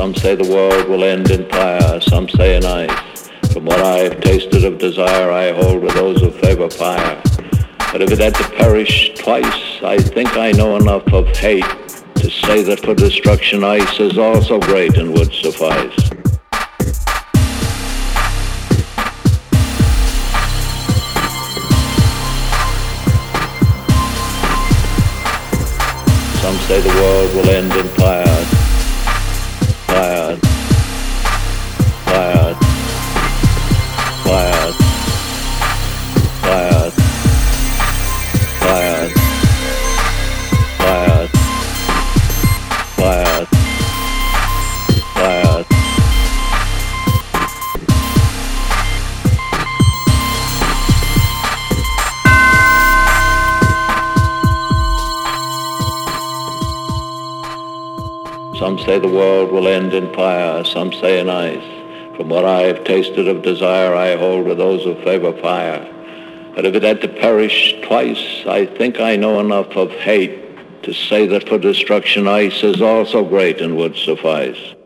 Some say the world will end in fire, some say in ice. From what I've tasted of desire, I hold with those who favor fire. But if it had to perish twice, I think I know enough of hate to say that for destruction ice is also great and would suffice. Some say the world will end in fire, fire, fire, fire, fire, fire, fire, fire, fire. Some say the world will end in fire, some say in ice. From what I have tasted of desire, I hold with those who favor fire. But if it had to perish twice, I think I know enough of hate to say that for destruction ice is also great and would suffice.